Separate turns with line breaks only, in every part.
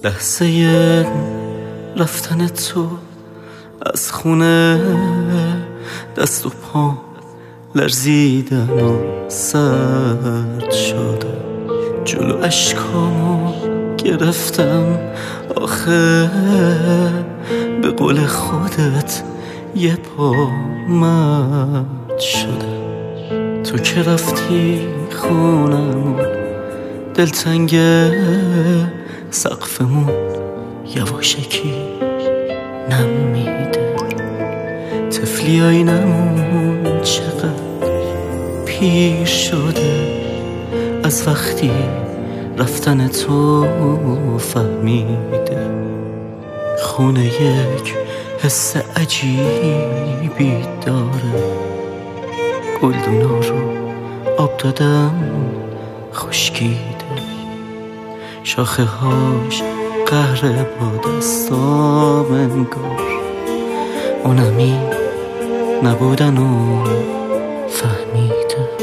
لحظه رفتن تو از خونه دست و پا لرزیدن و سرد شده، جلو اشکامو گرفتم آخه به قول خودت یه پا مد شده. تو که رفتی خونمون دلتنگه، سقفمون یواشکی نم میده، طفلی آینمون چقدر پیر شده از وقتی رفتن تو فهمیده. خونه یک حس عجیبی داره، گلدونا رو آب دادم خشکیده، شاخه هاش قهر با دستام انگار اونمی نبودن و فهمیده.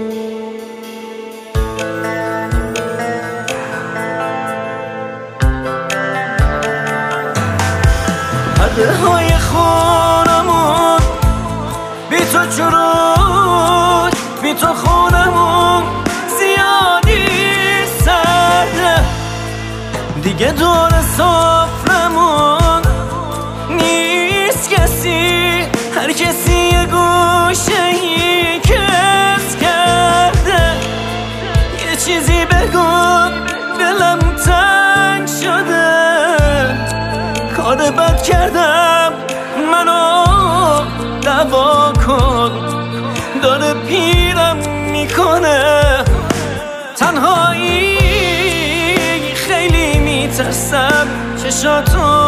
پرده های خونمون بی تو چروک، بی تو خونمون زیادی سرده، دیگه دور سفرمون نیست کسی، هر کسی یه گوشه ای کس کرده. یه چیزی بگو دلم تنگ شده، کار بد کردم منو دوا کن، داره پیرم میکنه تنهایی، خیلی میترسم چشاتو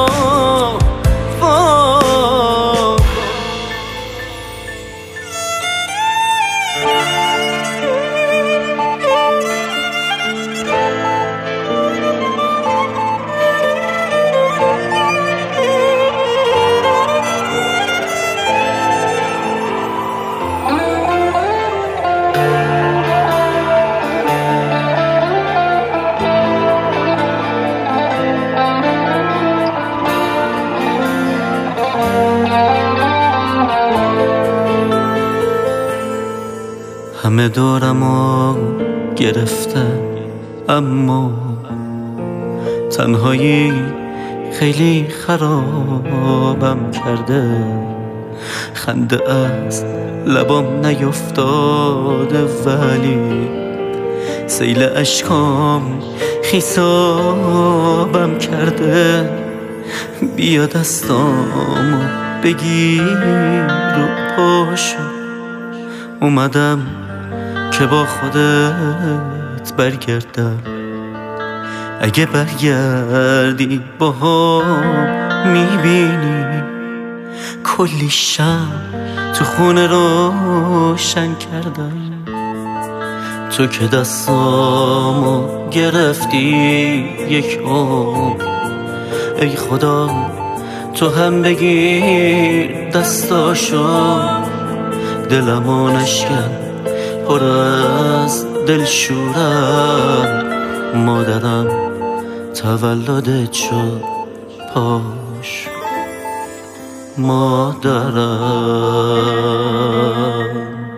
همه دورمو گرفتن اما تنهایی خیلی خرابم کرده، خنده از لبام نیفتاده ولی سیل اشکام خیسابم کرده. بیا دستامو بگیر رو پاشو، اومدم که با خودت برگردم، اگه برگردی با هم میبینی کلی شم تو خونه روشن کردم. تو که دستامو گرفتی یک عمر، ای خدا تو هم بگیر دستاشو، دلمو نشکن پر از دلشورم، مادرم تولدت شد پاش، مادرم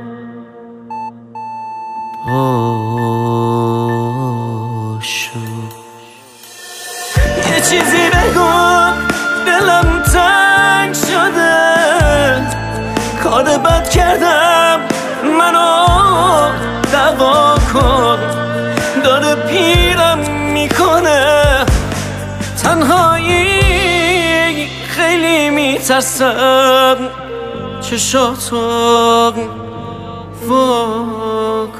پاشو. یه چیزی بگو دلم تنگ شده، کار بد کردم منو دوا کن، داره پیرم میکنه تنهایی، خیلی میترسم چشاتو وا کن.